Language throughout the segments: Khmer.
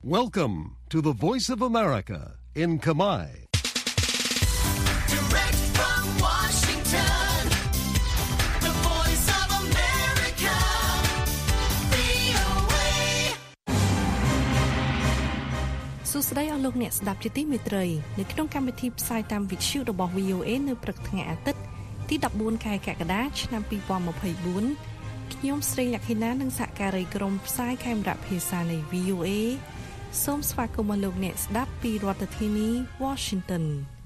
Welcome to the Voice of America in Kamai. Direct from Washington, the Voice of America, VOA. សួស្តីអស់លោកអ្នកស្ដាប់ជាទីមេត្រីនៅក្នុងកម្មវិធីផ្សាយតាមវិទ្យុរបស់ VOA នៅព្រឹកថ្ងៃអាទិត្យទី14ខែកក្កដាឆ្នាំ2024ខ្ញុំស្រីលក្ខិណានិងសហការីក្រុមផ្សាយខេមរៈភាសានៃ VOA សូមស្វាគមន៍លោកអ្នកស្ដាប់ពីរដ្ឋធានី Washington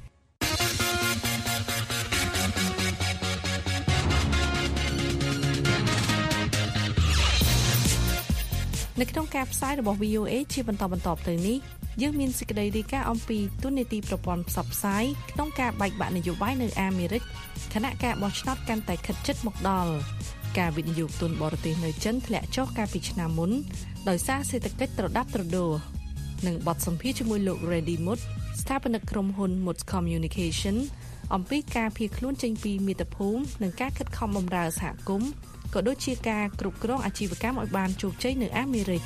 នៅក្នុងការផ្សាយរបស់ VOA ជាបន្តទៅនេះយើងមានសេចក្តីរាយការណ៍អំពីទូនីតិប្រព័ន្ធផ្សព្វផ្សាយក្នុងការបែកបាក់នយោបាយនៅអាមេរិកខណៈការបោះឆ្នោតកាន់តែខិតជិតមកដល់ការវិនិយោគទុនបរទេសនៅចិនធ្លាក់ចុះកាលពីឆ្នាំមុនដោយសារសេដ្ឋកិច្ចត្រដាប់ត្រដួលនិងបទសម្ភាសន៍ជាមួយលោក Reddy Mudd ស្ថាបនិកក្រុមហ៊ុន Mudd Communication អំពីការភៀសខ្លួនចេញពីមាតុភូមិនិងការខិតខំបម្រើសហគមន៍ក៏ដូចជាការគ្រប់គ្រងអាជីវកម្មឲ្យបានជោគជ័យនៅអាមេរិក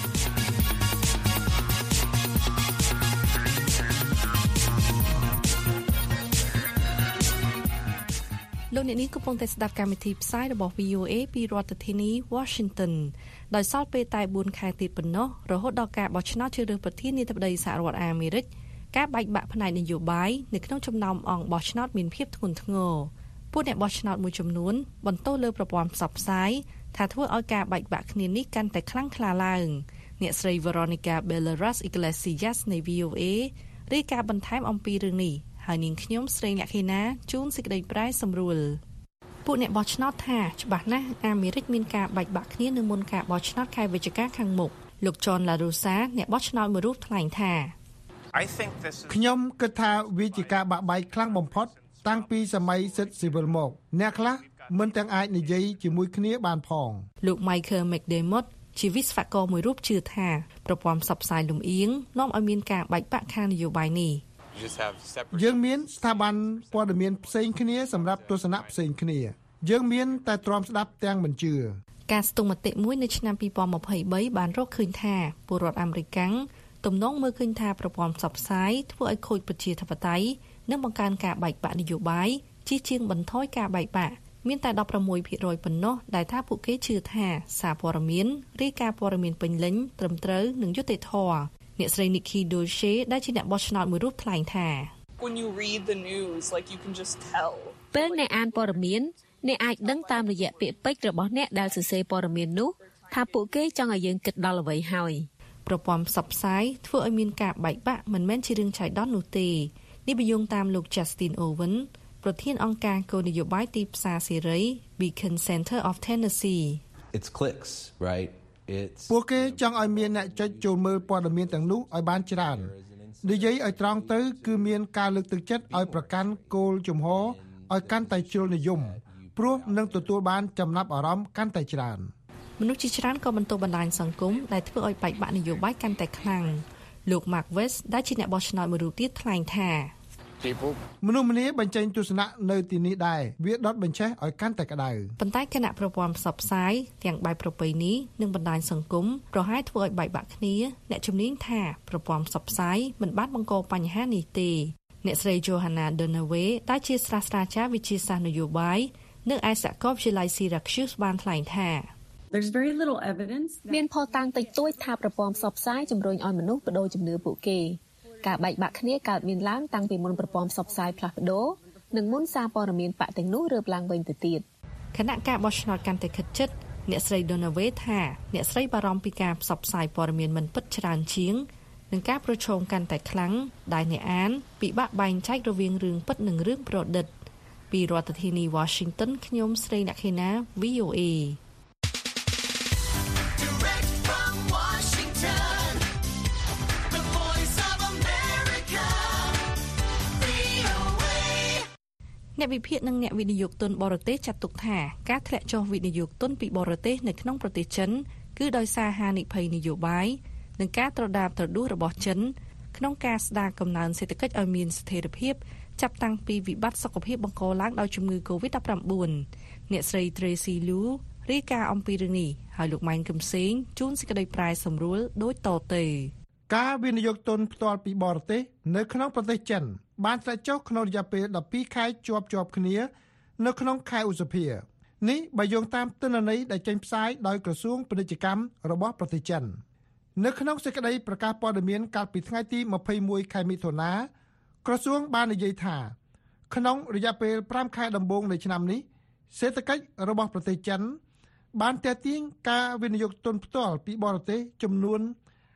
លោកអ្នកនាងកំពុងតែស្ដាប់កម្មវិធីផ្សាយរបស់ VOA ពីរដ្ឋធានី Washington ដោយសល់ពេលតែ4ខែទៀតប៉ុណ្ណោះរហូតដល់ការបោះឆ្នោតជ្រើសរើសប្រធានាធិបតីសហរដ្ឋអាមេរិកការបែកបាក់ផ្នែកនយោបាយនៅក្នុងចំណោមអង្គបោះឆ្នោតមានភាពធ្ងន់ធ្ងរពួកអ្នកបោះឆ្នោតមួយចំនួនបន្ទោសលើប្រព័ន្ធផ្សព្វផ្សាយថាធ្វើឲ្យការបែកបាក់គ្នានេះកាន់តែខ្លាំងក្លាឡើងអ្នកស្រី Veronica Balderas Iglesias នៃ VOA រាយការណ៍បន្ថែមអំពីរឿងនេះហើយនាងខ្ញុំស្រីលក្ខិណាជូនសេចក្តីប្រែសម្រួលពួកអ្នកបោះឆ្នោតថាច្បាស់ណាស់អាមេរិកមានការបែកបាក់គ្នានៅមុនការបោះឆ្នោតខែវិច្ឆិកាខាងមុខលោក John La Rosa អ្នកបោះឆ្នោតមួយរូបថ្លែងថាខ្ញុំគិតថាវាជាការបាក់បែកខ្លាំងបំផុតតាំងពីសម័យសិទ្ធិស៊ីវិលមកអ្នកខ្លះមិនទាំងអាចនិយាយជាមួយគ្នាបានផងលោក Michael McDermott ជាវិស្វករមួយរូបជឿថាប្រព័ន្ធផ្សព្វផ្សាយលំអៀងនាំឲ្យមានការបែកបាក់ខាងនយោបាយនេះយើងមានស្ថាប័នព័ត៌មានផ្សេងគ្នាសម្រាប់ទស្សនៈផ្សេងគ្នាយើងមានតែទ្រាំស្ដាប់ទាំងមិនជឿការស្ទង់មតិមួយនៅឆ្នាំ2023បានរកឃើញថាពលរដ្ឋអាមេរិកទំនងមើលឃើញថាប្រព័ន្ធផ្សព្វផ្សាយធ្វើឲ្យខូចប្រជាធិបតេយ្យនិងបង្កើនការបែកបាក់នយោបាយជាងបន្ថយការបែកបាក់មានតែ 16% ប៉ុណ្ណោះដែលថាពួកគេជឿថាសារព័ត៌មានរាយការណ៍ព័ត៌មានពេញលេញត្រឹមត្រូវនិងយុត្តិធម៌អ្នកស្រី Nikki Dorsey ដែលជាអ្នកបោះឆ្នោតមួយរូបថ្លែងថា When you read the news like you can just tell ពេលអ្នកអានព័ត៌មានអ្នកអាចដឹងតាមរយៈពាក្យពេចន៍របស់អ្នកដែលសរសេរព័ត៌មាននោះថាពួកគេចង់ឲ្យយើងគិតដល់អ្វីហើយប្រព័ន្ធផ្សព្វផ្សាយធ្វើឲ្យមានការបែកបាក់មិនមែនជារឿងឆៃដន្យនោះទេនេះបញ្យងតាមលោក Justin Owen ប្រធានអង្គការគោលនយោបាយទីផ្សារសេរី Beacon Center of Tennessee It's clicks right ពួកគេចង់ឲ្យមានអ្នកចុចចូលមើលព័ត៌មានទាំងនោះឲ្យបានច្រើននិយាយឲ្យត្រង់ទៅគឺមានការលើកទឹកចិត្តឲ្យប្រកាន់គោលជំហរឲ្យកាន់តែជ្រុលនិយមព្រោះនឹងទទួលបានចំណាប់អារម្មណ៍កាន់តែច្រើនមនុស្សជាច្រើនក៏បន្តបណ្ដាញសង្គមដែលធ្វើឲ្យបែកបាក់នយោបាយកាន់តែខ្លាំងលោក Mark West ដែលជាអ្នកបោះឆ្នោតមួយរូបទៀតថ្លែងថាមនុស្សម្នាបញ្ចេញទស្សនៈនៅទីនេះដែរវាដុតបញ្ឆេះឲ្យកាន់តែក្តៅប៉ុន្តែគណៈប្រព័ន្ធផ្សព្វផ្សាយទាំងបែបប្រពៃណីនិងបណ្ដាញសង្គមប្រហែលធ្វើឲ្យបែកបាក់គ្នាអ្នកជំនាញថាប្រព័ន្ធផ្សព្វផ្សាយមិនបានបង្កបញ្ហានេះទេអ្នកស្រី Johanna Dunaway ដែលជាសាស្ត្រាចារ្យវិទ្យាសាស្ត្រនយោបាយនៅឯសាកលវិទ្យាល័យ Syracuse បានថ្លែងថា There's very little evidence មានភស្តុតាងតិចតួចថាប្រព័ន្ធផ្សព្វផ្សាយជំរុញឲ្យមនុស្សបដូរជំនឿពួកគេការបែកបាក់គ្នាកើតមានឡើងតាំងពីមុនប្រព័ន្ធផ្សព្វផ្សាយផ្លាស់ប្ដូរនិងមុនសារព័ត៌មានបកទាំងនោះរើបឡើងវិញទៅទៀតគណៈការបោះឆ្នោតកាន់តែខិតជិតអ្នកស្រី Donaway ថាអ្នកស្រីបារម្ភពីការផ្សព្វផ្សាយព័ត៌មានមិនពិតច្រើនជាងនិងការប្រឈមកាន់តែខ្លាំងដែលអ្នកអានពិបាកបែងចែករវាងរឿងពិតនិងរឿងប្រឌិតពីរដ្ឋធានី Washington ខ្ញុំស្រីលក្ខិណា VOAអ្នកវិភាគនិងអ្នកវិនិយោគទុនបរទេសចាត់ទុកថាការធ្លាក់ចុះវិនិយោគទុនពីបរទេសនៅក្នុងប្រទេសចិនគឺដោយសារហានិភ័យនយោបាយនិងការត្រដាបត្រដួសរបស់ចិនក្នុងការស្ដារកំណើនសេដ្ឋកិច្ចឲ្យមានស្ថិរភាពចាប់តាំងពីវិបត្តិសុខភាពបង្កឡើងដោយជំងឺ COVID-19 អ្នកស្រី Tracy Liu រាយការណ៍អំពីរឿងនេះហើយលោកម៉ែនកំសែងជួនសេចក្តីប្រាយសម្រួលដូចតទៅការវិនិយោគទុនផ្ទាល់ពីបរទេសនៅក្នុងប្រទេសចិនបានធ្លាក់ចុះក្នុងរយៈពេល12ខែជាប់គ្នានៅក្នុងខែឧសភានេះបើយោងតាមទិន្នន័យដែលចេញផ្សាយដោយក្រសួងពាណិជ្ជកម្មរបស់ប្រទេសចិននៅក្នុងសេចក្តីប្រកាសព័ត៌មានកាលពីថ្ងៃទី21ខែមិថុនាក្រសួងបាននិយាយថាក្នុងរយៈពេល5ខែដំបូងនៃឆ្នាំនេះសេដ្ឋកិច្ចរបស់ប្រទេសចិនបានទាក់ទាញការវិនិយោគទុនផ្ទាល់ពីបរទេសចំនួន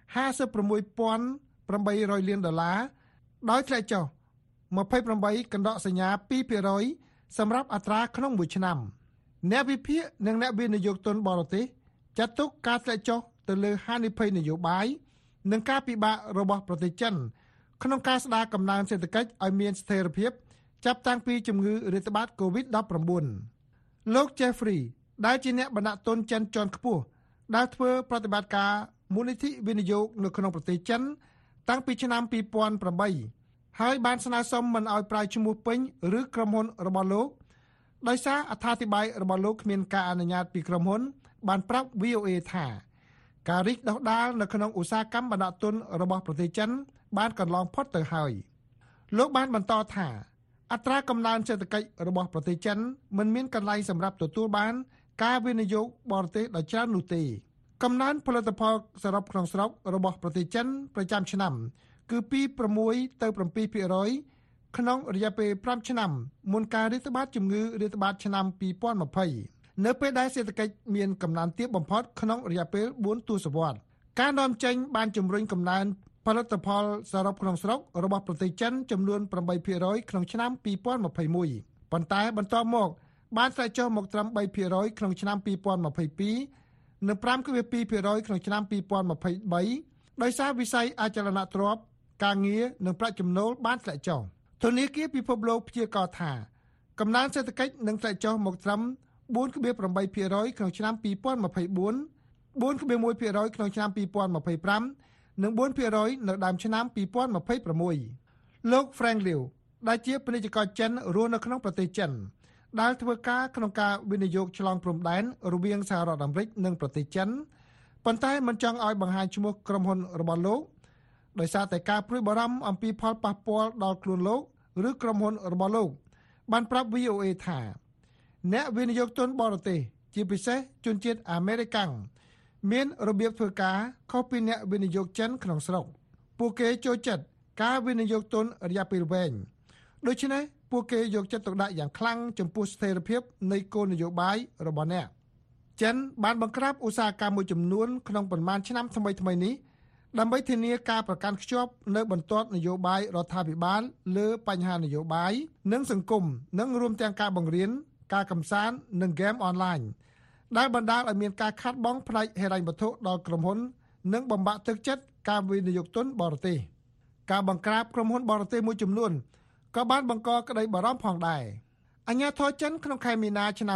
56,800 លានដុល្លារដោយធ្លាក់ចុះ28កណ្ដកសញ្ញា 2% សម្រាប់អត្រាក្នុងមួយឆ្នាំអ្នកវិភាគនិងអ្នកវិនិយោគទុនបរទេសចាត់ទុកការធ្លាក់ចុះទៅលើហានិភ័យនយោបាយនិងការពិបាករបស់ប្រទេសចិនក្នុងការស្ដារកំណើនសេដ្ឋកិច្ចឲ្យមានស្ថិរភាពចាប់តាំងពីជំងឺរាតត្បាត COVID-19 លោក Jeffrey ដែលជាអ្នកបណ្ដាក់ទុនចិនជាន់ខ្ពស់ដែលធ្វើប្រតិបត្តិការមូលនិធិវិនិយោគនៅក្នុងប្រទេសចិនតាំងពីឆ្នាំ2008ហើយបានស្នើសុំមិនឲ្យប្រើឈ្មោះពេញឬក្រុមហ៊ុនរបស់លោកដោយសារអត្ថាធិប្បាយរបស់លោកគ្មានការអនុញ្ញាតពីក្រុមហ៊ុនបានប្រាប់ VOA ថាការរីកដុះដាលនៅក្នុងឧស្សាហកម្មបណ្ដាក់ទុនរបស់ប្រទេសចិនបានកន្លងផុតទៅហើយលោកបានបន្តថាអត្រាកំណើនសេដ្ឋកិច្ចរបស់ប្រទេសចិនមិនមានកន្លែងសម្រាប់ទទួលបានការវិនិយោគបរទេសដ៏ច្រើននោះទេកំណើនផលិតផលសរុបក្នុងស្រុករបស់ប្រទេសចិនប្រចាំឆ្នាំគឺពី6ទៅ 7% ក្នុងរយៈពេល5ឆ្នាំមុនការរាតត្បាតជំងឺរាតត្បាតឆ្នាំ2020នៅពេលដែលសេដ្ឋកិច្ចមានកំណើនទាបបំផុតក្នុងរយៈពេល4ទសវត្សរ៍ការនាំចេញបានជំរុញកំណើនផលិតផលសរុបក្នុងស្រុករបស់ប្រទេសចិនចំនួន 8% ក្នុងឆ្នាំ2021ប៉ុន្តែបន្ទាប់មកបានធ្លាក់ចុះមកត្រឹម 3% ក្នុងឆ្នាំ2022និង 5.2% ក្នុងឆ្នាំ2023ដោយសារវិស័យអចលនទ្រព្យការងារនិងប្រាក់ចំណូលបានធ្លាក់ចុះធនាគារពិភពលោកព្យាករណ៍ថាកំណើនសេដ្ឋកិច្ចនឹងធ្លាក់ចុះមកត្រឹម 4.8% ក្នុងឆ្នាំ2024 4.1% ក្នុងឆ្នាំ2025និង 4% នៅដើមឆ្នាំ2026លោក Frank Liu ដែលជាពាណិជ្ជករចិនរស់នៅក្នុងប្រទេសចិនដែលធ្វើការក្នុងការវិនិយោគឆ្លងព្រំដែនរវាងសហរដ្ឋអាមេរិកនិងប្រទេសចិនប៉ុន្តែមិនចង់ឲ្យបង្ហាញឈ្មោះក្រុមហ៊ុនរបស់លោកដោយសារតែការព្រួយបារម្ភអំពីផលប៉ះពាល់ដល់ខ្លួនលោកឬក្រុមហ៊ុនរបស់លោកបានប្រាប់ VOA ថាអ្នកវិនិយោគទុនបរទេសជាពិសេសជនជាតិអាមេរិកាំងមានរបៀបធ្វើការខុសពីអ្នកវិនិយោគចិនក្នុងស្រុកពួកគេចូលចិត្តការវិនិយោគទុនរយៈពេលវែងដូច្នេះពួកគេយកចិត្តទុកដាក់យ៉ាងខ្លាំងចំពោះស្ថិរភាពនៃគោលនយោបាយរបស់អ្នកចិនបានបង្ក្រាបឧស្សាហកម្មមួយចំនួនក្នុងប៉ុន្មានឆ្នាំថ្មីៗនេះដើម្បីធានាការប្រកាន់ខ្ជាប់នៅបន្ទាត់នយោបាយរដ្ឋាភិបាលលើបញ្ហានយោបាយនិងសង្គមនិងរួមទាំងការបង្រៀនការកម្សាន្តនិងហ្គេមអនឡាញដែលបណ្ដាលឲ្យមានការខាតបង់ផ្នែកហិរញ្ញវត្ថុដល់ក្រុមហ៊ុននិងបំបាក់ទឹកចិត្តការវិនិយោគទុនបរទេសការបង្ក្រាបក្រុមហ៊ុនបរទេសមួយចំនួនក៏បានបង្កក្តីបារម្ភផងដែរអាជ្ញាធរចិនក្នុងខែមីនាឆ្នាំ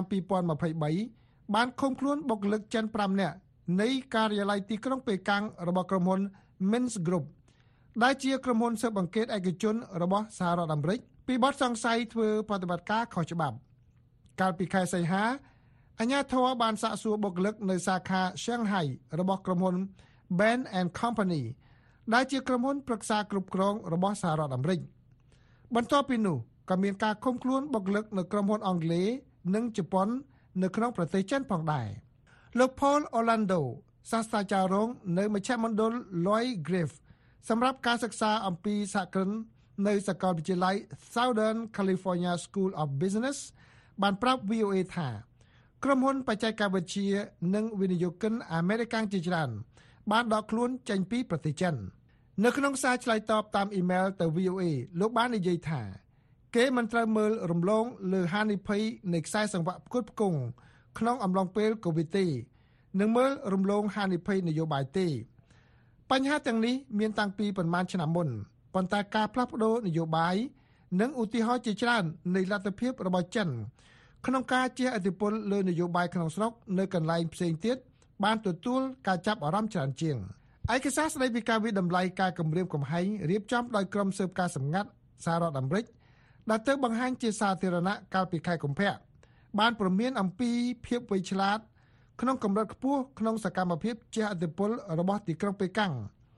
2023បានឃុំខ្លួនបុគ្គលិកចិន5នាក់នៃការិយាល័យទីក្រុងប៉េកាំងរបស់ក្រុមហ៊ុន Minsk Group ដែលជាក្រុមហ៊ុនស៊ើបអង្កេតឯកជនរបស់សហរដ្ឋអាមេរិកពីបទសង្ស័យធ្វើប្រតិបត្តិការខុសច្បាប់កាលពីខែសីហាអាជ្ញាធរបានសាកសួរបុគ្គលិកនៅសាខា Shanghai របស់ក្រុមហ៊ុន Bain & Company ដែលជាក្រុមហ៊ុនប្រឹក្សាគ្រប់គ្រងរបស់សហរដ្ឋអាមេរិកបន្ទាប់ពីនោះក៏មានការឃុំខ្លួនបុគ្គលិកនៅក្រុមហ៊ុនអង់គ្លេសនិងជប៉ុននៅក្នុងប្រទេសចិនផងដែរលោក Paul Orlando សាស្ត្រាចារ្យរងនៅមជ្ឈមណ្ឌល Lloyd Griff សម្រាប់ការសិក្សាអំពីសហគ្រិននៅសាកលវិទ្យាល័យ Southern California School of Business បានប្រាប់ VOA ថាក្រុមហ៊ុនបច្ចេកវិទ្យានិងវិនិយោគិនអាមេរិកជាច្រើនបានដកខ្លួនចេញពីប្រទេសចិននៅក្នុងសារឆ្លើយតបតាមអ៊ីមែលទៅ VOA លោកបាននិយាយថាគេមិនត្រូវមើលរំលងលើហានិភ័យនៃខ្សែសង្វាក់ផ្គត់ផ្គង់ក្នុងអំឡុងពេលកូវីដទេនិងមើលរំលងហានិភ័យនយោបាយទេបញ្ហាទាំងនេះមានតាំងពីប្រមាណឆ្នាំមុនប៉ុន្តែការផ្លាស់ប្ដូរនយោបាយនិងឧទាហរណ៍ជាច្រើននៃលទ្ធភាពរបស់ចិនក្នុងការជះឥទ្ធិពលលើនយោបាយក្នុងស្រុកនៅកន្លែងផ្សេងទៀតបានទទួលការចាប់អារម្មណ៍ច្រើនជាងឯកសារស្តីពីការវិតម្លៃការគម្រាមកំហែងរៀបចំដោយក្រុមស៊ើបការសម្ងាត់សហរដ្ឋអាមេរិកដែលទៅបង្ហាញជាសាធារណៈកាលពីខែកុម្ភៈបានព្រមានអំពីភាពវៃឆ្លាតក្នុងកម្រិតខ្ពស់ក្នុងសកម្មភាពជះឥទ្ធិពលរបស់ទីក្រុងប៉េកាំង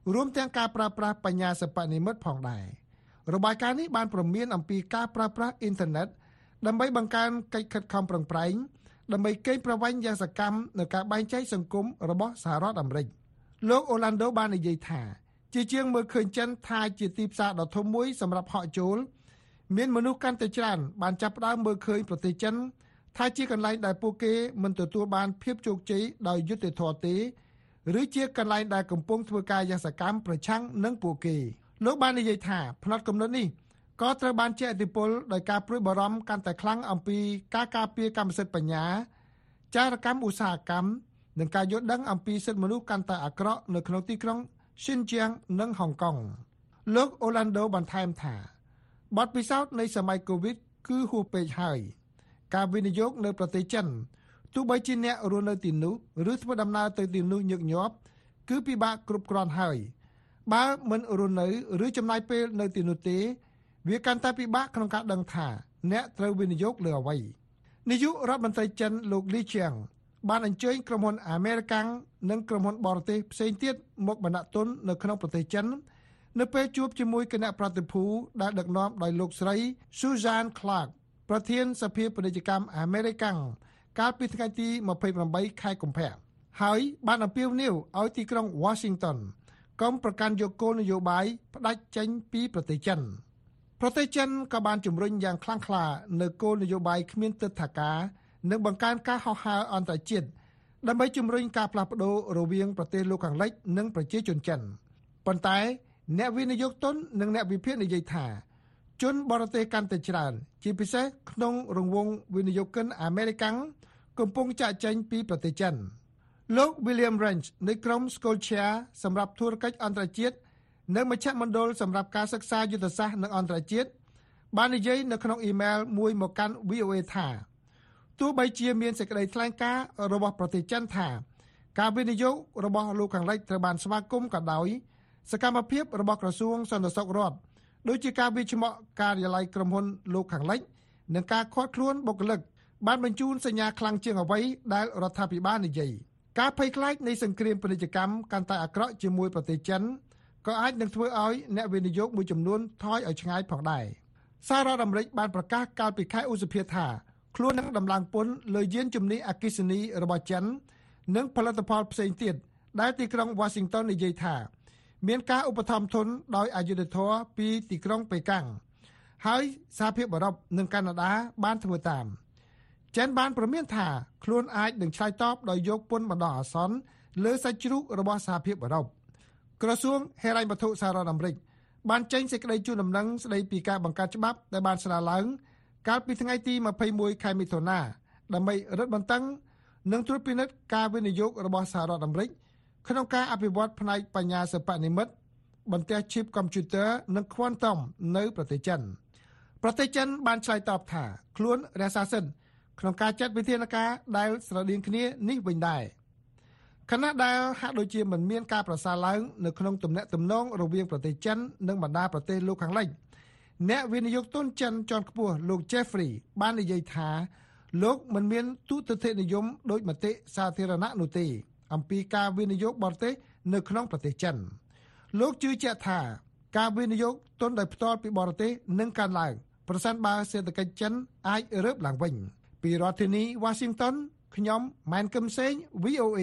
រួមទាំងការប្រើប្រាស់បញ្ញាសិប្បនិម្មិតផងដែររបាយការណ៍នេះបានព្រមានអំពីការប្រើប្រាស់អ៊ីនធឺណិតដើម្បីបង្កើនកិច្ចខិតខំប្រឹងប្រែងដើម្បីកេងប្រវ័ញ្ចយ៉ាងសកម្មនៅការបែងចែកសង្គមរបស់សហរដ្ឋអាមេរិកលោកអូឡាន់ដូបាននិយាយថាជាជាងមើលឃើញចិនថាជាទីផ្សារដ៏ធំមួយសម្រាប់ហក់ចូលមានមនុស្សកាន់តែច្រើនបានចាប់ផ្ដើមមើលឃើញប្រទេសចិនថាជាកន្លែងដែលពួកគេមិនទទួលបានភាពជោគជ័យដោយយុត្តិធម៌ទេឬជាកន្លែងដែលកំពុងធ្វើការយ៉ាងសកម្មប្រឆាំងនឹងពួកគេលោកបាននិយាយថាផ្នត់គំនិតនេះក៏ត្រូវបានជះឥទ្ធិពលដោយការព្រួយបារម្ភកាន់តែខ្លាំងអំពីការការពារកម្មសិទ្ធិបញ្ញាចារកម្មឧស្សាហកម្មនិងការយល់ដឹងអំពីសិទ្ធិមនុស្សកាន់តែអាក្រក់នៅក្នុងទីក្រុង Xinjiang និងហុងកុងលោកអូឡាន់ដូបន្ថែមថាបទពិសោធន៍នៃសម័យ COVID គឺហួសពេកហើយការវិនិយោគនៅប្រទេសចិនទោះបីជាអ្នករស់នៅទីនោះឬធ្វើដំណើរទៅទីនោះញឹកញាប់គឺពិបាកគ្រប់គ្រាន់ហើយបើមិនរស់នៅឬចំណាយពេលនៅទីនោះទេវាកាន់តែពិបាកក្នុងការដឹងថាអ្នកត្រូវវិនិយោគលើអ្វីនាយករដ្ឋមន្ត្រីចិនលោកលីជៀងបានអញ្ជើញក្រុមហ៊ុនអាមេរិកាំងនិងក្រុមហ៊ុនបរទេសផ្សេងទៀតមកបណ្ដាក់ទុននៅក្នុងប្រទេសចិននៅពេលជួបជាមួយគណៈប្រតិភូដែលដឹកនាំដោយលោកស្រី Susan Clark ប្រធានសភាពាណិជ្ជកម្មអាមេរិកាំងកាលពីថ្ងៃទី28ខែកុម្ភៈហើយបានអំពាវនាវឲ្យទីក្រុង Washington កុំប្រកាន់យកគោលនយោបាយផ្ដាច់ចេញពីប្រទេសចិនប្រទេសចិនក៏បានជំរុញយ៉ាងខ្លាំងក្លានៅគោលនយោបាយគ្មានទិដ្ឋាការនិងបង្កើនការហោះហើរអន្តរជាតិដើម្បីជំរុញការផ្លាស់ប្ដូររវាងប្រទេសលោកខាងលិចនិងប្រជាជនចិនប៉ុន្តែអ្នកវិនិយោគទុននិងអ្នកវិភាគនិយាយថាជនបរទេសកាន់តែច្រើនជាពិសេសក្នុងរង្វង់វិនិយោគិនអាមេរិកាំងកំពុងចាក់ចែងពីប្រទេសចិនលោក William Range នៃក្រុម Scotia សម្រាប់ធុរកិច្ចអន្តរជាតិនៅមជ្ឈមណ្ឌលសម្រាប់ការសិក្សាយុទ្ធសាស្ត្រនិងអន្តរជាតិបាននិយាយនៅក្នុងអ៊ីមែលមួយមកកាន់ VOA ថាទោះបីជាមានសេចក្តីថ្លែងការណ៍របស់ប្រទេសចិនថាការវិនិយោគរបស់លោកខាងលិចត្រូវបានស្វាគមន៍ក៏ដោយសកម្មភាពរបស់ក្រសួងសន្តិសុខរដ្ឋដូចជាការវិច្ឆមការិយាល័យក្រុមហ៊ុនលោកខាងលិចនិងការឃាត់ខ្លួនបុគ្គលិកបានបញ្ជូនសញ្ញាខ្លាំងជាងអ្វីដែលរដ្ឋាភិបាលនិយាយការភ័យខ្លាចនៃសង្គ្រាមពាណិជ្ជកម្មកាន់តែអាក្រក់ជាមួយប្រទេសចិនក៏អាចនឹងធ្វើឲ្យអ្នកវិនិយោគមួយចំនួនថយឲ្យឆ្ងាយផងដែរសហរដ្ឋអាមេរិកបានប្រកាសកាលពីខែឧសភាថាខ្លួននឹងដំឡើងពន្ធលើយានជំនិះអគ្គិសនីរបស់ចិននិងផលិតផលផ្សេងទៀតដែលទីក្រុង Washington និយាយថាមានការឧបត្ថម្ភទុនដោយអយុត្តិធម៌ពីទីក្រុងប៉េកាំងហើយសហភាពអឺរ៉ុបនិងកាណាដាបានធ្វើតាមចិនបានព្រមានថាខ្លួនអាចនឹងឆ្លើយតបដោយយកពន្ធបណ្ដោះអាសន្នលើសាច់ជ្រូករបស់សហភាពអឺរ៉ុបក្រសួងហិរញ្ញវត្ថុសហរដ្ឋអាមេរិកបានចេញសេចក្តីជូនដំណឹងស្តីពីការបង្កើតច្បាប់ដែលបានស្នើឡើងកាលពីថ្ងៃទី21ខែមិថុនាដើម្បីរឹតបន្តឹងនិងត្រួតពិនិត្យការវិនិយោគរបស់សហរដ្ឋអាមេរិកក្នុងការអភិវឌ្ឍផ្នែកបញ្ញាសិប្បនិម្មិតបន្ទះ chip កុំព្យូទ័រនិង Quantum នៅប្រទេសចិនបានឆ្លើយតបថាខ្លួនរក្សាសិទ្ធិក្នុងការចាត់វិធានការដែលស្រដៀងគ្នានេះវិញដែរខណៈដែលហាក់ដូចជាមិនមានការប្រសើរឡើងនៅក្នុងទំនាក់ទំនងរវាងប្រទេសចិននិងបណ្ដាប្រទេសលោកខាងលិចអ្នកវិនិយោគទុនចិនជាន់ខ្ពស់លោក Jeffrey បាននិយាយថាលោកមិនមានទូទស្សនិយមដោយមតិសាធារណៈនោះទេអំពីការវិនិយោគបរទេសនៅក្នុងប្រទេសចិនលោកជឿជាក់ថាការវិនិយោគទុនដោយផ្ទាល់ពីបរទេសនឹងកើនឡើងប្រសិនបើសេដ្ឋកិច្ចចិនអាចរើបឡើងវិញពីរដ្ឋធានី Washington ខ្ញុំម៉ែនកឹមសេង VOA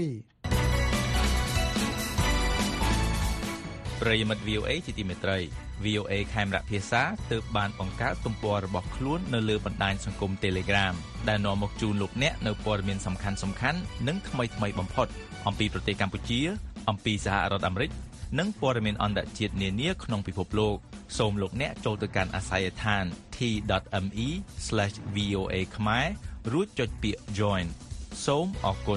ប្រិយមិត្ត VOA ជាទីមេត្រី VOA ខេមរៈភាសាទើបបានបង្កើតទំព័ររបស់ខ្លួននៅលើបណ្ដាញសង្គម Telegram ដែលនាំមកជូនលោកអ្នកនៅព័ត៌មានសំខាន់ៗនិងថ្មីៗបំផុតអំពីប្រទេសកម្ពុជាអំពីសហរដ្ឋអាមេរិកនិងព័ត៌មានអន្តរជាតិនានាក្នុងពិភពលោកសូមលោកអ្នកចូលទៅកាន់អាស័យដ្ឋាន t.me/voa ខ្មែររួចចុចពាក្យ Join សូមអរគុណ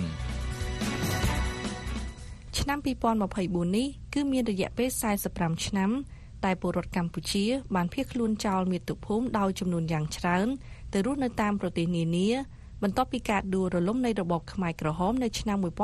ឆ្នាំ2024នេះគឺមានរយៈពេល45ឆ្នាំតែពលរដ្ឋកម្ពុជាបានភៀសខ្លួនចោលមាតុភូមិដោយចំនួនយ៉ាងច្រើនទៅរស់នៅតាមប្រទេសនានាបន្ទាប់ពីការដួលរលំនៃរបបខ្មែរក្រហមនៅឆ្នាំ1979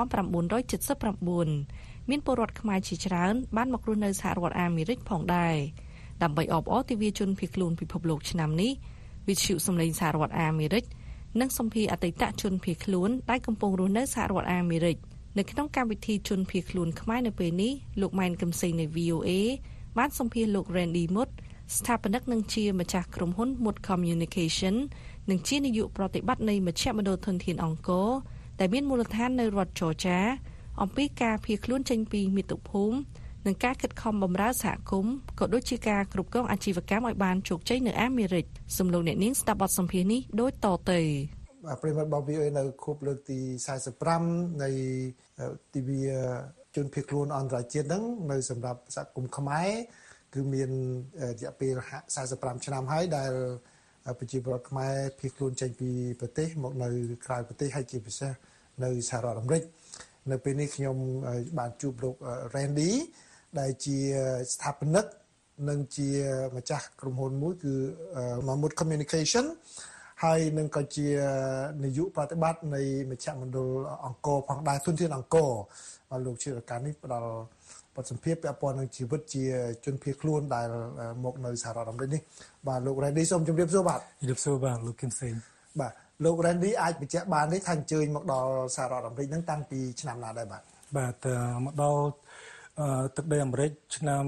មានពលរដ្ឋខ្មែរជាច្រើនបានមករស់នៅសហរដ្ឋអាមេរិកផងដែរដើម្បីអបអរទិវាជនភៀសខ្លួនពិភពលោកឆ្នាំនេះវិទ្យុសំឡេងសហរដ្ឋអាមេរិកនិងសម្ភារអតីតជនភៀសខ្លួនដែលកំពុងរស់នៅសហរដ្ឋអាមេរិកនៅក្នុងកម្មវិធីជនភៀសខ្លួនខ្មែរនៅពេលនេះលោកម៉ែនកឹមសេងនៃ VOA បានសម្ភាសន៍លោក Randy Mood ស្ថាបនិកនិងជាម្ចាស់ក្រុមហ៊ុន Mood Communication និងជានាយកប្រតិបត្តិនៃមជ្ឈមណ្ឌលធនធានអង្គរដែលមានមូលដ្ឋាននៅរដ្ឋ Georgia អំពីការភៀសខ្លួនចេញពីមាតុភូមិនិងការខិតខំបម្រើសហគមន៍ក៏ដូចជាការគ្រប់គ្រងអាជីវកម្មឲ្យបានជោគជ័យនៅអាមេរិកសំឡេងអ្នកនាងស្ដាប់បទសម្ភាសន៍នេះដូចតទៅប្រិមត្តរបស់ VOA នៅខួបលើកទី45នៃទិវាជនភៀសខ្លួនអន្តរជាតិហ្នឹងនៅសម្រាប់សហគមន៍ខ្មែរគឺមានរយៈពេល45ឆ្នាំហើយដែលប្រជាពលរដ្ឋខ្មែរភៀសខ្លួនចេញពីប្រទេសមកនៅក្រៅប្រទេសហើយជាពិសេសនៅសហរដ្ឋអាមេរិកនៅពេលនេះខ្ញុំបានជួបលោក Randy ដែលជាស្ថាបនិកនិងជាម្ចាស់ក្រុមហ៊ុនមួយគឺ Mood Communication ហើយនឹងក៏ជានាយកប្រតិបត្តិនៃមជ្ឈមណ្ឌលអង្គរផងដែរធនធានអង្គរលោកជាឱកាសនេះផ្ដល់បទសម្ភាសន៍ពាក់ព័ន្ធនឹងជីវិតជាជនភៀសខ្លួនដែលមកនៅសហរដ្ឋអាមេរិកនេះបាទលោក Randy សូមជម្រាបសួរបាទជម្រាបសួរបាទលោកគឹមសេងបាទលោក Randy អាចបញ្ជាក់បានទេថាអញ្ជើញមកដល់សហរដ្ឋអាមេរិកហ្នឹងតាំងពីឆ្នាំណាដែរបាទបាទមកដល់ទឹកដីអាមេរិកឆ្នាំ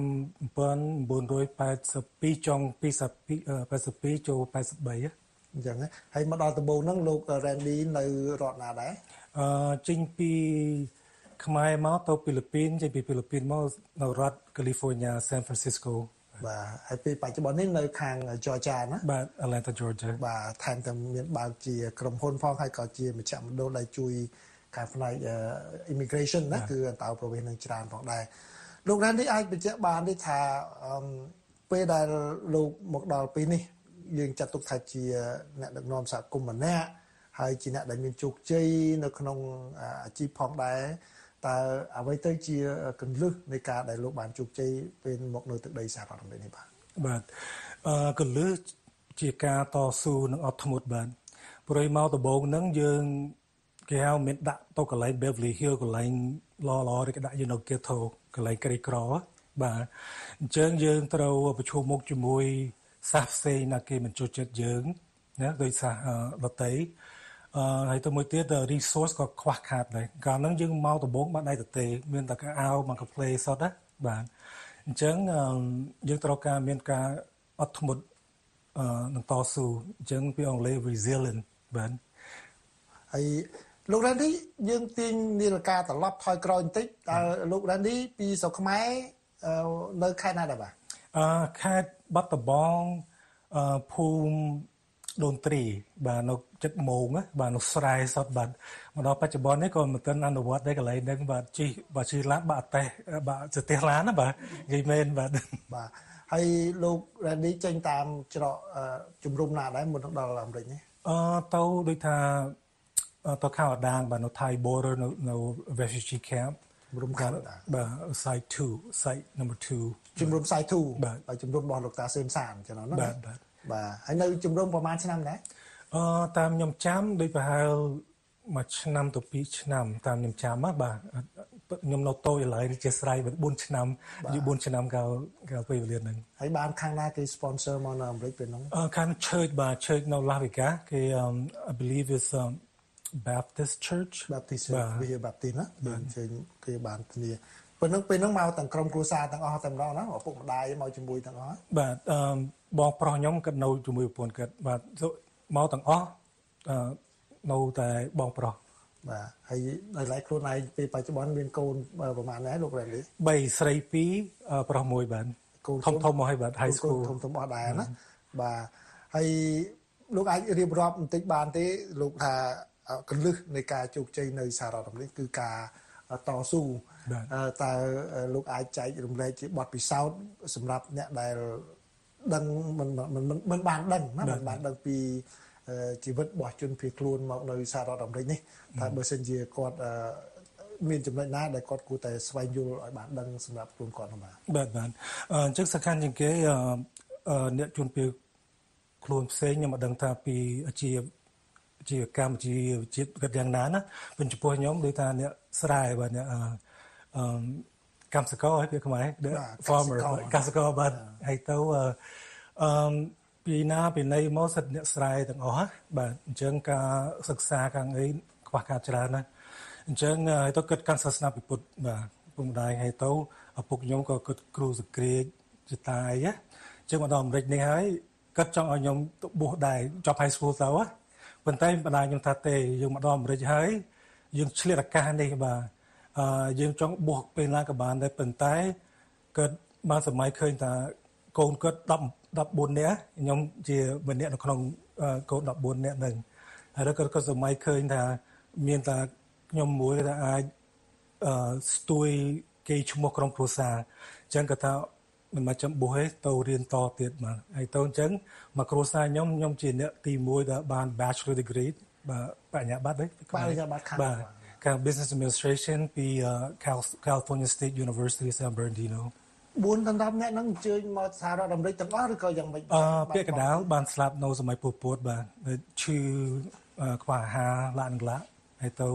1982ចុង82ចូល83 អញ្ចឹងហើយមកដល់ដំបូងហ្នឹងលោក Randy នៅរដ្ឋណាដែរចេញពីខ្មែរមកទៅហ្វីលីពីនចេញពីហ្វីលីពីនមកនៅរដ្ឋ California San Francisco បាទហើយពេលបច្ចុប្បន្ននេះនៅខាង Georgia ណាបាទ Atlanta Georgia បាទថែមទាំងមានបើកជាក្រុមហ៊ុនផងហើយក៏ជាមជ្ឈមណ្ឌលដែលជួយខាងផ្នែក immigration ណាគឺអន្តោប្រវេសន៍នឹងច្រើនផងដែរលោក Randy អាចបញ្ជាក់បានទេថាពេលដែលលោកមកដល់ពេលនេះយើងចាត់ទុកថាជាអ្នកដឹកនាំសហគមន៍ម្នាក់ហើយជាអ្នកដែលមានជោគជ័យនៅក្នុងអាជីពផងដែរតើអ្វីទៅជាកន្លឹះនៃការដែលលោកបានជោគជ័យពេលមកនៅទឹកដីសហរដ្ឋអាមេរិកនេះបាទកន្លឹះជាការតស៊ូនិងអត់ធ្មត់បាទព្រោះមកដំបូងហ្នឹងយើងគេហៅមានដាក់ទៅកន្លែង Beverly Hills កន្លែងល្អៗគេដាក់យើងនៅ ghetto កន្លែងក្រីក្របាទអញ្ចឹងយើងត្រូវប្រឈមមុខជាមួយសាសផ្សេងណាគេមិនចូលចិត្តយើងណាដោយសាសដតីហើយទៅមួយទៀត resource ក៏ខ្វះខាតដែរកាលហ្នឹងយើងមកដំបូងបានដៃទទេមានតែកៅអៅមកកាផ្លេសុតណាបាទអញ្ចឹងយើងត្រូវការមានការអត់ធ្មត់នឹងតស៊ូអញ្ចឹងពីអង់គ្លេស resilient បាទហើយលោក Randy យើងទាញនាឡិកាត្រឡប់ថយក្រោយបន្តិចតើលោក Randy ពីស្រុកខ្មែរនៅខេត្តណាដែរបាទខេត្តបាត់ដំបងភូមិដូនត្រីបាទនៅចិត្តម៉ោងបាទនៅស្រែសតបាទមកដល់បច្ចុប្បន្ននេះក៏មិនទាន់អនុវត្តដែរកន្លែងហ្នឹងបាទជិះឡានបាក់តេះបាក់ចទេសឡានណាបាទនិយាយមែនបាទហើយលោក Randy ចេញតាមច្រកជំរុំណាដែរមុននឹងដល់អាមេរិកនេះទៅដូចថាទៅខេត្តដាងបាទនៅ Thai border នៅ refugee camp ជំរុំខេត្តដាងបាទ site number 2 ជំរុំ site 2បាទជំរុំរបស់លោកតាសឿនសានចឹងណាបាទហើយនៅជំរុំប្រហែលឆ្នាំដែរតាមខ្ញុំចាំដូចប្រហែល1ឆ្នាំទៅ2ឆ្នាំតាមខ្ញុំចាំបាទខ្ញុំនៅតូចឡើយជាស្រ័យ4ឆ្នាំយូរ4ឆ្នាំកាលពេលវេលាហ្នឹងហើយបានខាងណាគេ sponsor មកនៅអាមេរិកពេលហ្នឹងខាង church បាទ church នៅ Las Vegas គេ I believe is Baptist Church Baptist វា Baptist ណាគេបានធានាពេលហ្នឹងមកទាំងក្រុមគ្រួសារទាំងអស់តែម្ដងណាឪពុកម្ដាយមកជាមួយទាំងអស់បាទបងប្រុសខ្ញុំក៏នៅជាមួយប្រពន្ធគាត់បាទមកទាំងអស់នៅតែបងប្រុសបាទហើយដោយឡែកខ្លួនឯងពេលបច្ចុប្បន្នមានកូនប្រហែលណាលោក Randy 3ស្រី2ប្រុស1បាទកូនធំមកហើយបាទ high school ធំអស់ដែរណាបាទហើយលោកអាចរៀបរាប់បន្តិចបានទេលោកថាកន្លឹះនៃការជោគជ័យនៅសហរដ្ឋអាមេរិកគឺការតស៊ូតើលោកអាចចែករំលែកជាបទពិសោធន៍សម្រាប់អ្នកដែលដឹងមិនបានដឹងណាមិនបានដឹងពីជីវិតរបស់ជនភៀសខ្លួនមកនៅសហរដ្ឋអាមេរិកនេះថាបើសិនជាគាត់មានចំណុចណាដែលគាត់គួរតែស្វែងយល់ឲ្យបានដឹងសម្រាប់ខ្លួនគាត់បាទអញ្ចឹងសំខាន់ជាងគេអ្នកជនភៀសខ្លួនផ្សេងខ្ញុំមិនដឹងថាពីជាកម្មជាគាត់យ៉ាងណាណាវិញចំពោះខ្ញុំដូចថាអ្នកស្រែបាទអ្នកកម្មសកលហើយពីខ្មែរ farmer កសិករបាទហើយទៅពីណាពីណីមកសិតអ្នកស្រែទាំងអស់បាទអញ្ចឹងការសិក្សាខាងអីខ្វះខាតច្រើនណាស់អញ្ចឹងទៅគិតកាន់សាសនាពុទ្ធបាទពុកម្ដាយហើយទៅឪពុកខ្ញុំក៏គិតគ្រូសង្គ្រាចជាតាយណាអញ្ចឹងមកដល់អាមេរិកនេះហើយគិតចង់ឲ្យខ្ញុំទៅបួសដែរចប់ high school ទៅប៉ុន្តែម្ដាយខ្ញុំថាទេយើងមកដល់អាមេរិកហើយយើងឆ្លៀតឱកាសនេះបាទយើងចង់បួសពេលណាក៏បានដែរប៉ុន្តែគាត់បានសម័យឃើញថាកូនគាត់14នាក់ខ្ញុំជាម្នាក់នៅក្នុងកូន14នាក់ហ្នឹងហើយគាត់សម័យឃើញថាមានតែខ្ញុំមួយដែលអាចស្ទួយគេឈ្មោះក្រុមគ្រួសារអញ្ចឹងគាត់ថាមិនមកចាំបួសទេទៅរៀនតទៀតបាទហើយទៅអញ្ចឹងមកគ្រួសារខ្ញុំជាអ្នកទី1ដែលបាន bachelor degree បាទបញ្ញាបត្រទេបញ្ញាបត្រខាង business administration ពី California State University San Bernardino 4ដល់10នាក់ហ្នឹងអញ្ជើញមកសហរដ្ឋអាមេរិកទាំងអស់ឬក៏យ៉ាងម៉េចពាក្យកណ្ដាលបានស្លាប់នៅសម័យពលពតបាទឈឺខ្វះអាហារឡាក់ឡាក់ហើយទៅ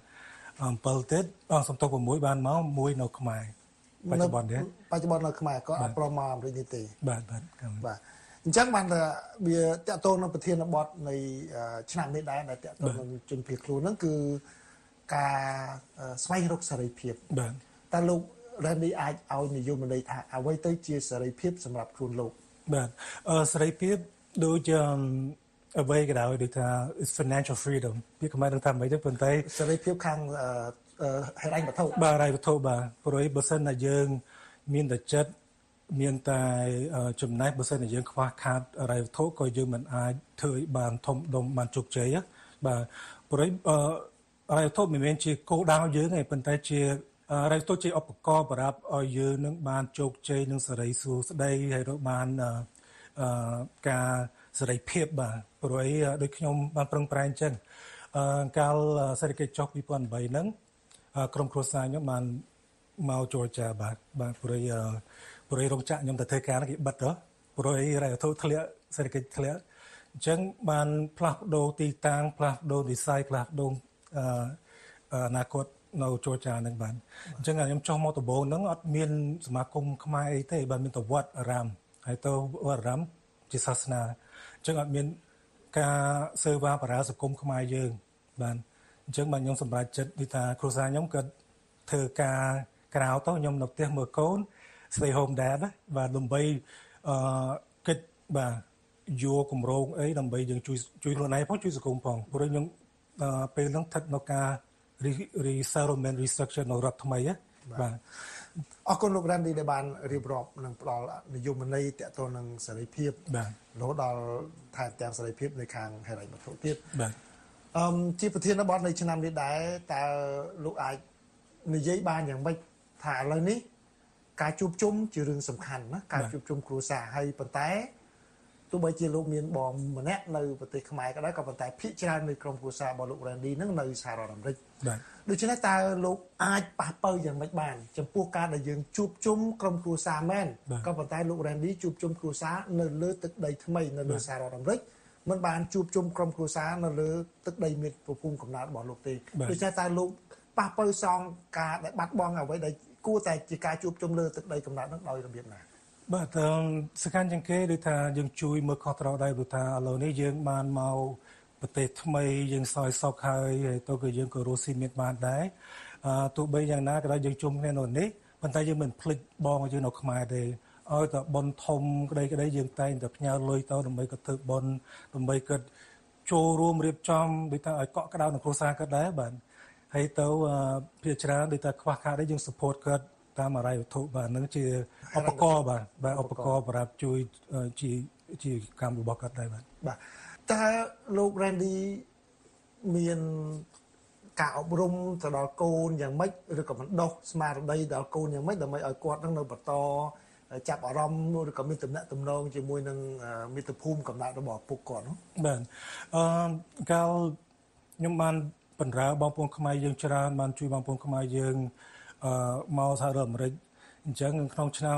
7ទៀតសំទុក6បានមក1នៅខ្មែរបច្ចុប្បន្ននៅខ្មែរក៏អត់ព្រមមកអាមេរិកនេះទេបាទអញ្ចឹងបានថាវាតកតងនឹងប្រធានបទនៃឆ្នាំនេះដែរដែលតកតងនឹងជនភៀសខ្លួនហ្នឹងគឺការស្វែងរកសេរីភាពបាទតើលោក Randy អាចឲ្យនិយមន័យថាអ្វីទៅជាសេរីភាពសម្រាប់ខ្លួនលោកបាទសេរីភាពដូចអ្វីក៏ដោយដូចថា financial freedom ពីខ្មែរនឹងថាមិនទេប៉ុន្តែសេរីភាពខាងហិរញ្ញវត្ថុបាទហិរញ្ញវត្ថុបាទព្រោះបើសិនតែយើងមានតែចិត្តមានតែចំណេះបើសិនតែយើងខ្វះខាតហិរញ្ញវត្ថុក៏យើងមិនអាចធ្វើឲ្យបានធំដុំបានជោគជ័យបាទព្រោះហិរញ្ញវត្ថុមិនមែនជាគោលដៅយើងទេប៉ុន្តែជាហិរញ្ញវត្ថុជាឧបករណ៍សម្រាប់ឲ្យយើងនឹងបានជោគជ័យនឹងសេរីសួស្តីហើយរកបានការសេរីភាពបាទព្រោះអីដូចខ្ញុំបានប្រឹងប្រែងអញ្ចឹងកាលសេដ្ឋកិច្ចចុះ2008ហ្នឹងក្រុមគ្រួសារខ្ញុំបានមកចូលចាបាទព្រោះរោងចក្រខ្ញុំទៅធ្វើការគេបិទព្រោះអីរ៉ៃវត្ថុធ្លាក់សេដ្ឋកិច្ចធ្លាក់អញ្ចឹងបានផ្លាស់ប្ដូរទីតាំងផ្លាស់ប្ដូរវិស័យផ្លាស់ប្ដូរអនាគតនៅចូលចាហ្នឹងបាទអញ្ចឹងខ្ញុំចុះមកដំបូងហ្នឹងអត់មានសមាគមខ្មែរអីទេបាទមានតែវត្តអារាមហើយទៅវត្តអារាមជាសាសនាអញ្ចឹងអត់មានការសេវាបម្រើសង្គមខ្មែរយើងបាទអញ្ចឹងបាទខ្ញុំសម្រេចចិត្តពីថាគ្រួសារខ្ញុំក៏ធ្វើការក្រៅទៅខ្ញុំនៅផ្ទះមើលកូន stay home dad បាទដើម្បីកិច្ចបាទយកគម្រោងអីដើម្បីយើងជួយខ្លួនឯងផងជួយសង្គមផងព្រោះខ្ញុំពេលហ្នឹងស្ថិតនៅការ resettlement restructure នៅរដ្ឋថ្មីបាទអរគុណលោក Randy ដែលបានរៀបរាប់និងផ្ដល់និយមន័យទាក់ទងនឹងសេរីភាពបាទរហូតដល់ថែមទាំងសេរីភាពនៅខាងហិរញ្ញវត្ថុទៀតបាទជាប្រធានបទនៃឆ្នាំនេះដែរតើលោកអាចនិយាយបានយ៉ាងម៉េចថាឥឡូវនេះការជួបជុំជារឿងសំខាន់ណាការជួបជុំគ្រួសារហើយប៉ុន្តែទោះបីជាលោកមានបងម្នាក់នៅប្រទេសខ្មែរក៏ដោយក៏ប៉ុន្តែភាគច្រើននៃក្រុមគ្រួសាររបស់លោក Randy នឹងនៅសហរដ្ឋអាមេរិកបាទដូច្នេះតើលោកអាចប៉ះប៉ូវយ៉ាងម៉េចបានចំពោះការដែលយើងជួបជុំក្រុមគ្រួសារមែនក៏ប៉ុន្តែលោក Randy ជួបជុំគ្រួសារនៅលើទឹកដីថ្មីនៅលើសហរដ្ឋអាមេរិកមិនបានជួបជុំក្រុមគ្រួសារនៅលើទឹកដីមានភូមិកំណើតរបស់លោកទេដូច្នេះតើលោកប៉ះប៉ូវសងការដែលបាត់បង់អ្វីដែលគួរតែជាការជួបជុំលើទឹកដីកំណើតនោះដោយរបៀបណាបាទសកម្មជាងគេដូចថាយើងជួយមើលខុសត្រូវដែរព្រោះថាឥឡូវនេះយើងបានមកប្រទេសថ្មីយើងសោយសុខហើយទៅក៏យើងក៏រស់ស៊ីមានបានដែរទោះបីយ៉ាងណាក៏ដោយយើងជុំគ្នានៅនេះប៉ុន្តែយើងមិនភ្លេចបងយើងនៅខ្មែរទេឲ្យតែបនធំក្តីយើងតែងតែផ្ញើលុយទៅដើម្បីក៏ធ្វើបនដើម្បីក៏ចូលរួមរៀបចំដូចថាឲ្យកក់ក្ដៅក្នុងគ្រួសារក៏ដែរបាទហើយទៅភាគច្រើនដូចថាខ្វះខាតយើង support គាត់តាមអរិយវត្ថុបាទនឹងជាឧបករណ៍បាទឧបករណ៍សម្រាប់ជួយជាកម្មរបស់គាត់ដែរបាទតើលោក Randy មានការអប់រំទៅដល់កូនយ៉ាងម៉េចឬក៏បណ្ដុះស្មារតីដល់កូនយ៉ាងម៉េចដើម្បីឲ្យគាត់នឹងនៅបន្តចាប់អារម្មណ៍ឬក៏មានទំនាក់ទំនងជាមួយនឹងមិត្តភូមិកំណើតរបស់ឪពុកគាត់នោះបាទកាលខ្ញុំបានបណ្ដើបងប្អូនខ្មែរយើងច្រើនបានជួយបងប្អូនខ្មែរយើងមកសហរដ្ឋអាមេរិកអញ្ចឹងក្នុងឆ្នាំ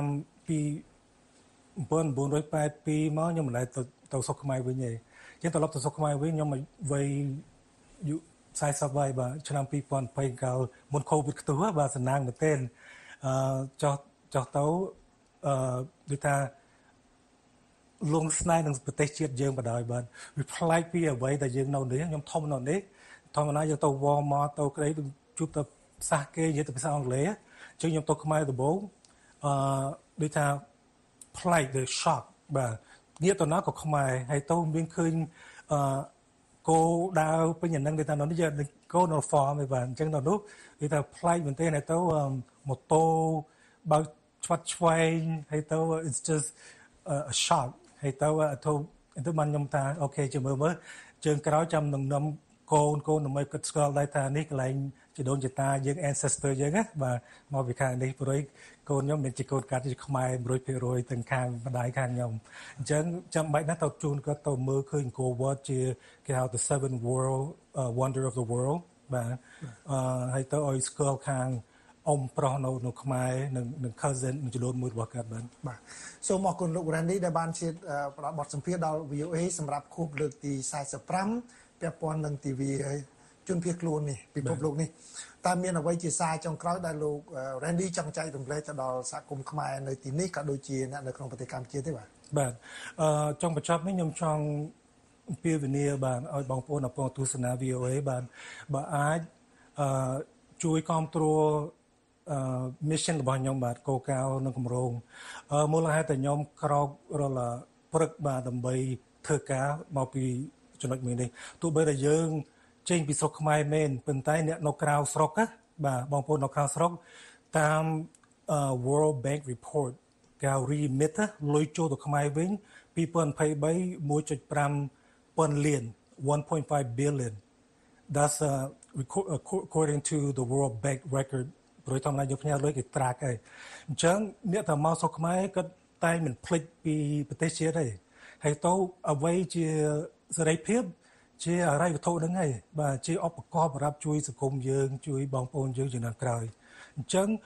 1982មកខ្ញុំមិនដែលទៅសុខខ្មែរវិញទេអញ្ចឹងត្រឡប់ទៅសុខខ្មែរវិញខ្ញុំវ័យ40ហើយបាទឆ្នាំ2020កាលមុនកូវីដខ្ទុះបាទសំណាងមែនទែនចោះទៅដូចថាលងស្នេហ៍នឹងប្រទេសជាតិយើងបណ្ដោយបាទវាប្លែកពីអ្វីដែលយើងនៅនេះខ្ញុំធំនៅនេះធម្មតាយើងទៅ Walmart ទៅក្តីជួបតែសាសគេនិយាយតែភាសាអង់គ្លេសអញ្ចឹងខ្ញុំទៅខ្មែរដំបូងដូចថាប្លែកទៅ shock បាទងាកទៅណាក៏ខ្មែរហើយទៅមានឃើញគោដើរពេញអាហ្នឹងគេថានោះយកគោនៅ farm ឯបាទអញ្ចឹងដល់នោះគេថាប្លែកមែនទេហើយទៅម៉ូតូបើកឆ្វាត់ឆ្វែងហើយទៅ it's just a shock ហើយទៅបានខ្ញុំថាអូខេជិះមើលជើងក្រោយចាំនឹងនាំកូនដើម្បីគាត់ស្គាល់ដែរថានេះកន្លែងជីដូនជីតាយើង ancestor យើងណាបាទមកពីខាងនេះព្រោះកូនខ្ញុំមិនជាកូនកាត់ជាខ្មែរ 100% ទាំងខាងម្ដាយខាងខ្ញុំអញ្ចឹងចាំបាច់ណាស់ទៅជូនគាត់ទៅមើលឃើញ Angkor Wat ជាគេហៅ the seven world wonder of the world បាទហើយទៅឲ្យស្គាល់ខាងអ៊ំប្រុសនៅខ្មែរនឹង cousin នឹងចំនួនមួយរបស់គាត់បាទសូមអរគុណលោក Randy ដែលបានជាផ្ដល់បទសម្ភាសន៍ដល់ VOA សម្រាប់ខួបលើកទី45ពាក់ព័ន្ធនឹងទិវាជនភៀសខ្លួននេះពិភពលោកនេះតើមានអ្វីជាសារចុងក្រោយដែលលោក Randy ចង់ចែករំលែកទៅដល់សហគមន៍ខ្មែរនៅទីនេះក៏ដូចជាអ្នកនៅក្នុងប្រទេសកម្ពុជាទេបាទចុងបញ្ចប់នេះខ្ញុំចង់អំពាវនាវបាទឲ្យបងប្អូនទស្សនា VOA បាទបើអាចជួយគ្រប់គ្រងmission របស់ខ្ញុំបាទគោលការណ៍និងគម្រោងមូលហេតុតែខ្ញុំក្រោករាល់ព្រឹកបាទដើម្បីធ្វើការមកពីចំណុចមួយនេះទោះបីតែយើងចេញពីស្រុកខ្មែរមែនប៉ុន្តែអ្នកនៅក្រៅស្រុកណាបាទបងប្អូននៅក្រៅស្រុកតាម World Bank Report គេ remit លុយចូលទៅខ្មែរវិញ2023 1.5 លាន 1.5 billion that's according to the World Bank record ព្រោះធម្មតាយើងផ្ញើលុយគេត្រាក់ហើយអញ្ចឹងអ្នកតែមកស្រុកខ្មែរគាត់តែមិនភ្លេចពីប្រទេសជាតិទេហើយទៅអ្វីជាសេរីភាពជាអរិយវត្ថុហ្នឹងហើយបាទជាឧបករណ៍សម្រាប់ជួយសង្គមយើងជួយបងប្អូនយើងជំនាន់ក្រោយអញ្ចឹង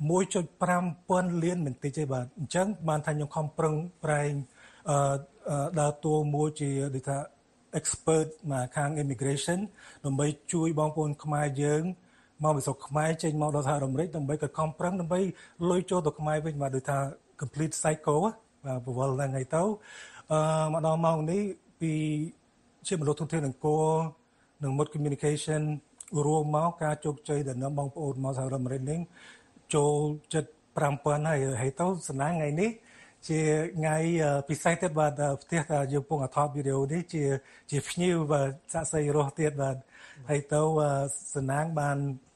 1.5 លានមិនតិចទេបាទអញ្ចឹងបានថាខ្ញុំខំប្រឹងប្រែងដើរតួមួយជាដូចថា expert មកខាង immigration ដើម្បីជួយបងប្អូនខ្មែរយើងមកពីស្រុកខ្មែរចេញមកដល់សហរដ្ឋអាមេរិកដើម្បីក៏ខំប្រឹងដើម្បីលុយចូលទៅខ្មែរវិញបាទដូចថា complete cycle បាទប្រវល់ហ្នឹងហើយទៅមកដល់ម៉ោងនេះពីជាមណ្ឌលធនធានអង្គរនិង Mod Communication រួមមកការជោគជ័យដែលនាំបងប្អូនមកសហរដ្ឋអាមេរិកនេះចូលចិត្ត 5,000 ហើយទៅសំណាងថ្ងៃនេះជាថ្ងៃពិសេសទៀតបាទផ្ទះយើងពងថតវីដេអូនេះជាភ្ញៀវបាទសាក់សីរស់ទៀតបាទហើយទៅសំណាងបាន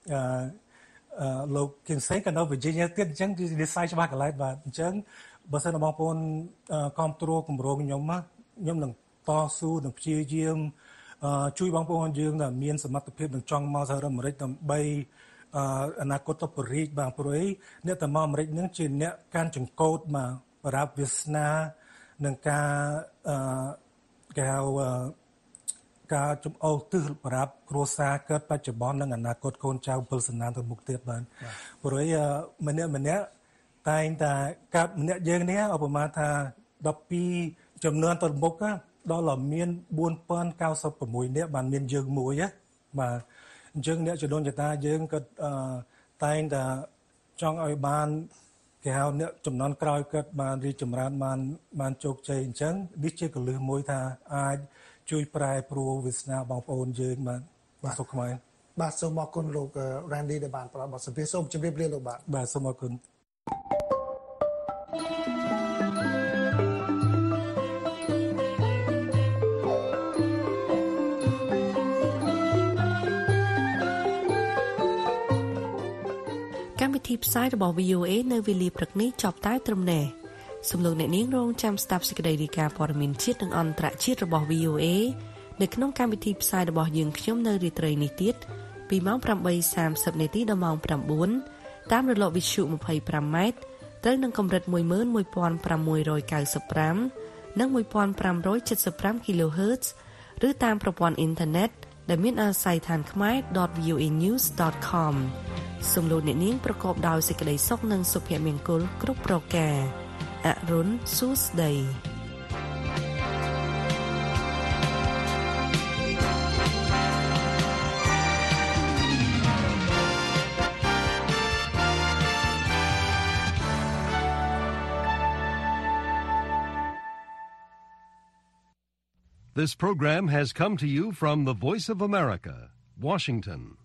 លោកគឹមសេងក៏នៅ Virginia ទៀតអញ្ចឹងគឺនិស័យច្បាស់កន្លែងបាទអញ្ចឹងបើសិនបងប្អូនគ្រប់គ្រងគម្រោងខ្ញុំនឹងតស៊ូនឹងព្យាយាមជួយបងប្អូនយើងដែលមានសមត្ថភាពនឹងចង់មកសហរដ្ឋអាមេរិកដើម្បីអនាគតទៅបរិយាបាទព្រោះអ្នកទៅមកអាមេរិកនឹងជាអ្នកកាន់ចង្កូតមកបរាប់វាសនានឹងការគេហៅការចំអល់ទិសបរាប់គ្រួសារកើតបច្ចុប្បន្ននិងអនាគតកូនចៅ7សំណានទៅមុខទៀតបាទព្រោះម្នាក់តែងតែកើតម្នាក់យើងនេះឧបមាថា12ចំនួនទៅមុខដល់មាន4096នាក់បានមានយើងមួយបាទអញ្ចឹងអ្នកជំនាន់ចតាយើងក៏តែងតែចង់ឲ្យបានគេហៅអ្នកចំនួនក្រោយគាត់បានរីកចម្រើនបានជោគជ័យអញ្ចឹងនេះជាកលឹះមួយថាអាចជួយប្រែប្រួលវាសនាបងប្អូនយើងបាទសុខខ្មែរបាទសូមអរគុណលោក Randy ដែលបានផ្ដល់បទសម្ភាសន៍សូមជម្រាបលាលោកបាទសូមអរគុណកម្មវិធីផ្សាយរបស់ VOA នៅវេលាព្រឹកនេះចប់តែត្រឹមនេះសូមលោកអ្នកនាងរងចាំស្ដាប់សេចក្តីរាយការណ៍ព័ត៌មានជាតិនិងអន្តរជាតិរបស់ VOA នៅក្នុងកម្មវិធីផ្សាយរបស់យើងខ្ញុំនៅរាត្រីនេះទៀតពីម៉ោង 8:30 នាទីដល់ម៉ោង 9 តាមរលកវិទ្យុ 25 ម៉ែត្រត្រូវនឹងកម្រិត 11695 និង 1575 kHz ឬតាមប្រព័ន្ធអ៊ីនធឺណិតដែលមានអាស័យដ្ឋានខ្មែរ.voanews.com សូមលោកអ្នកនាងប្រកបដោយសេចក្តីសុខនិងសុភមង្គលគ្រប់ប្រការអរុនសួស្តី This program has come to you from the Voice of America, Washington.